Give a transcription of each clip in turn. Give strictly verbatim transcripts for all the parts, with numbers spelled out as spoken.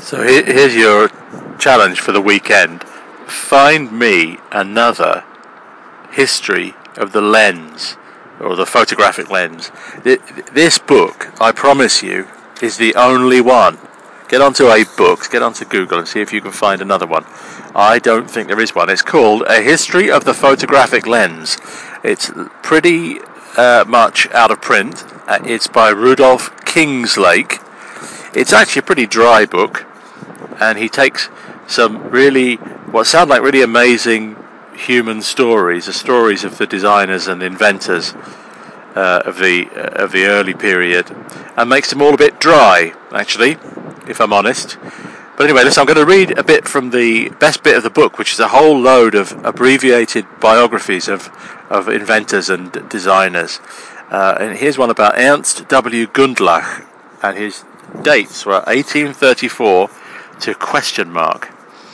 So here, here's your challenge for the weekend. Find me another history of the lens, or the photographic lens. This book, I promise you, is the only one. Get onto AbeBooks, get onto Google and see if you can find another one. I don't think there is one. It's called A History of the Photographic Lens. It's pretty uh, much out of print. Uh, it's by Rudolph Kingslake. It's actually a pretty dry book, and he takes some really, what sound like really amazing human stories, the stories of the designers and inventors uh, of the uh, of the early period, and makes them all a bit dry, actually, if I'm honest. But anyway, listen, I'm going to read a bit from the best bit of the book, which is a whole load of abbreviated biographies of, of inventors and designers. Uh, and here's one about Ernst W. Gundlach, and his dates were eighteen thirty-four to question mark.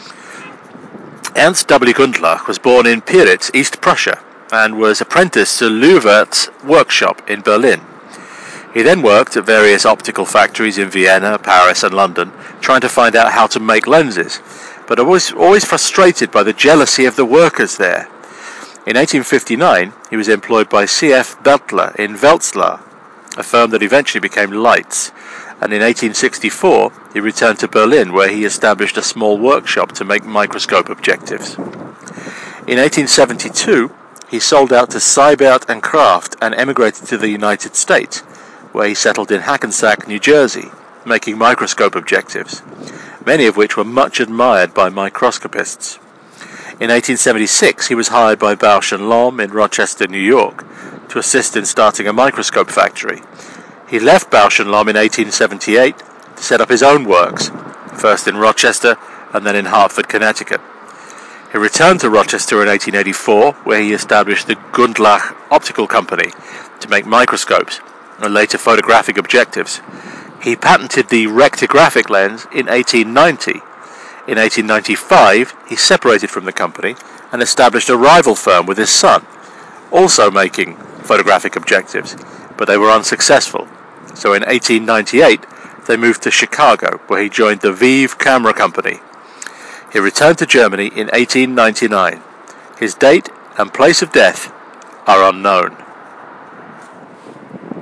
Ernst W. Gundlach was born in Pyritz, East Prussia, and was apprenticed to Leuwert's workshop in Berlin. He then worked at various optical factories in Vienna, Paris and London, trying to find out how to make lenses, but always, always frustrated by the jealousy of the workers there. In eighteen fifty-nine, he was employed by C F Beltler in Wetzlar, a firm that eventually became Leitz, and in eighteen sixty-four, he returned to Berlin, where he established a small workshop to make microscope objectives. In eighteen seventy-two, he sold out to Seibert and Kraft and emigrated to the United States, where he settled in Hackensack, New Jersey, making microscope objectives, many of which were much admired by microscopists. In eighteen seventy-six, he was hired by Bausch and Lomb in Rochester, New York, to assist in starting a microscope factory. He left Bausch and Lomb in eighteen seventy-eight to set up his own works, first in Rochester and then in Hartford, Connecticut. He returned to Rochester in eighteen eighty-four, where he established the Gundlach Optical Company to make microscopes and later photographic objectives. He patented the rectigraphic lens in eighteen ninety. In eighteen ninety-five, he separated from the company and established a rival firm with his son, also making photographic objectives, but they were unsuccessful. So in eighteen ninety-eight, they moved to Chicago, where he joined the Vive Camera Company. He returned to Germany in eighteen ninety-nine. His date and place of death are unknown.